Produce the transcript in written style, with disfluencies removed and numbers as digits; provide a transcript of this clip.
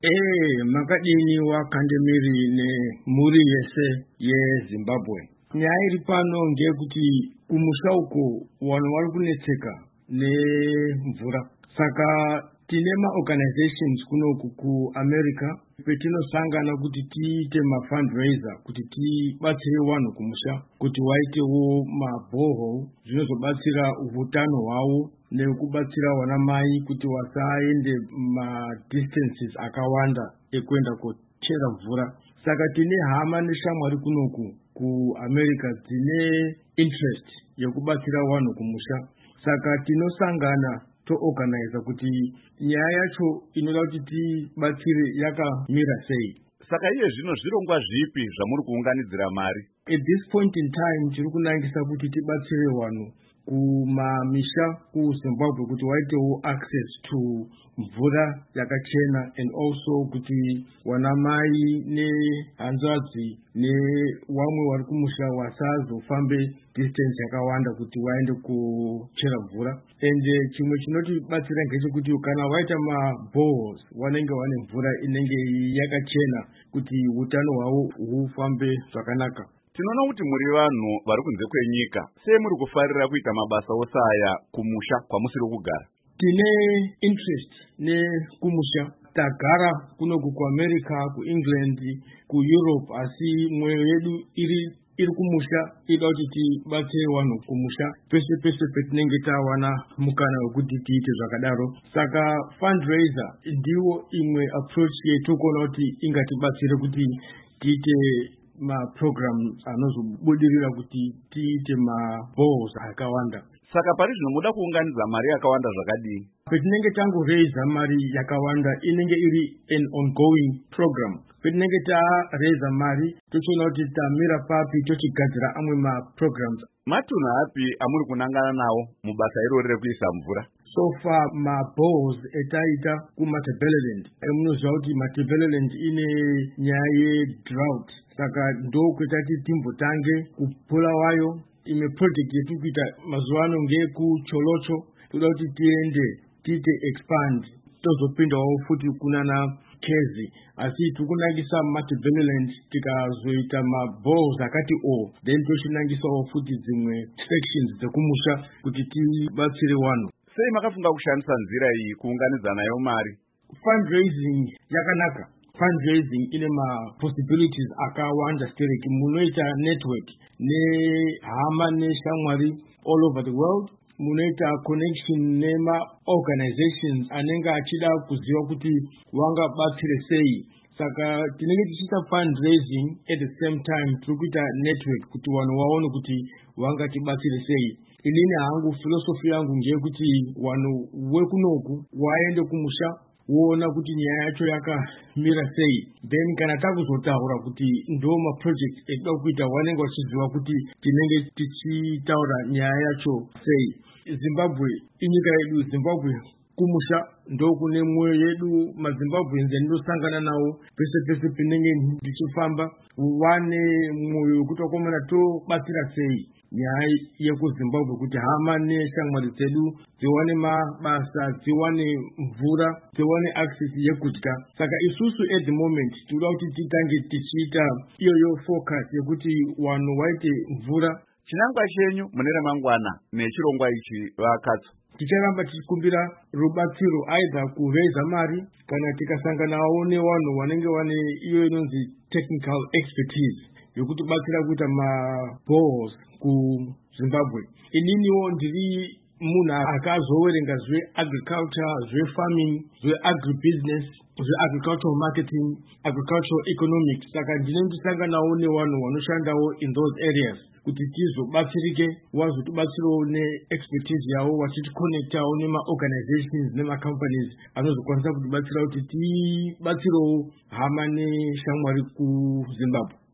Makadini wakandemiri nemhuri yese yeZimbabwe. Nyaya iri pano ngeyekuti kumusha uko vanhu vari kunetseka nemvura. Saka tine maorganizations kunoku kuAmerica petinosangana kuti tiite mafundraiser kuti tibatsire vanhu kumusha kuti vaitewo maborehole zvinozobatsira utano hwavo nekubatsira vana mai kuti vasaende madistances akawanda ekuenda kochera mvura. Saka tine hama neshamwari kunoku kuAmerica dzine interest yekubatsira vanhu kumusha. Saka tinosangana toorganize kuti nyaya yacho inoda kuti tibatsire yakamira sei. Saka iye zvino zvirongwa zvipi zvamuri kuunganidzira mari? At this point in time tiri kunangisa kuti tibatsire vanhu kumamisha kuZimbabwe kuti waitewo access to mvura yakachena and also kuti vanamai nehanzvadzi nevamwe vari kumusha vasazofambe distance yakawanda kuti vaende kuchera mvura. And chimwe chinotibatsira ngechekuti kana vaita maboreholes vanenge vane mvura inenge yakachena kuti utano hwavo hufambe zvakanaka. Tinoona kuti muri vanhu vari kunze kwenyika, sei muri kufarira kuita mabasa osaya kumusha kwamusiri kugara? Tine interest nekumusha. Tagara kunoku kuAmerica, kuEngland, kuEurope, asi mwoyo yedu iri kumusha, ida kuti tibatsire vanhu kumusha pese pese petinenge tawana mukana wekuti tiite zvakadaro. Saka fundraiser ndiwo imwe approach yetokuona kuti ingatibatsire kuti tiite maprogram anozobudirira kuti tiite maboreholes akawanda. Saka pari zvino muda kuunganidza mari yakawanda zvakadini? Petinenge tangoraisa mari yakawanda inenge iri an ongoing program. Petinenge tareisa mari tochiona kuti tamira papi tochigadzira amwe maprograms. Matunhu api amuri kunangana nawo mubasa irori rekuisa mvura? So far maboreholes etaita kuMatabeleland. Munoziva kuti Matabeleland ine nyaya yedrought. Saka ndokwetati timbotange kupula wayo. Imwe project yetiri kuita mazuva ano ngeyekuCholocho. Toda kuti tiite expand tozopindawo futi kunana Kezi. Asi tikunangisa Matabeleland tikazoita maboreholes akati then toshinangisawo futi dzimwe sections dzekumusha kuti tibatsire vanhu. Sei makafunga kushandisa nzira iyi kuunganidza nayo mari? Fundraising yakanaka. Fundraising ine possibilities akawanda stereki. Munoita network nehama neshamwari all over the world. Munoita connection nema-organizations anenge achida kuziva kuti vangabatsire sei. Saka tinenge tichiita fundraising at the same time tiri kuita network kuti vanhu vaone kuti vangatibatsire sei. Inini hangu philosophy yangu ngeyekuti vanhu vekunoku vaende kumusha woona kuti nyaya yacho yakamira sei. Then kana takuzotaura kuti ndo maproject ekuda kuita vanenge vachiziva kuti tinenge tichitaura nyaya yacho sei. Zimbabwe inyika yedu. Zimbabwe kumusha ndokune mwoyo yedu. MaZimbabweans ndosangana nawo pese pese pinenge ndichifamba vane mwoyo wekuti wakomana tobatsira sei nyaya yekuZimbabwe kuti hama neshamwari dzedu dziwane mabasa, dziwane mvura, dziwane access yekudya. Saka isusu at the moment tinoda kuti titange tichiita iyoyo focus yekuti vanhu vaite mvura. Chinangwa chenyu mune ramangwana nechirongwa ichi vakatso? Ticharamba tichikumbira rubatsiro aidha kuraisa mari kana tikasanganawo nevanhu vanenge vane iyo inonzi technical expertise yokuti batsira kuita maboreholes kuZimbabwe. Ininiwo ndiri munhu akazoverenga zveagriculture, zvefarming, zveagribusiness, zveagricultural marketing, agricultural economics. Saka ndinondisanganawo nevanhu vanoshandawo in those areas kuti tizobatsirike vazotibatsirawo neexpertise yavo vachitikonektawo nemaorganizations nemacompanies anozokwanisa kutibatsira kuti tibatsirewo hama neshamwari kuZimbabwe.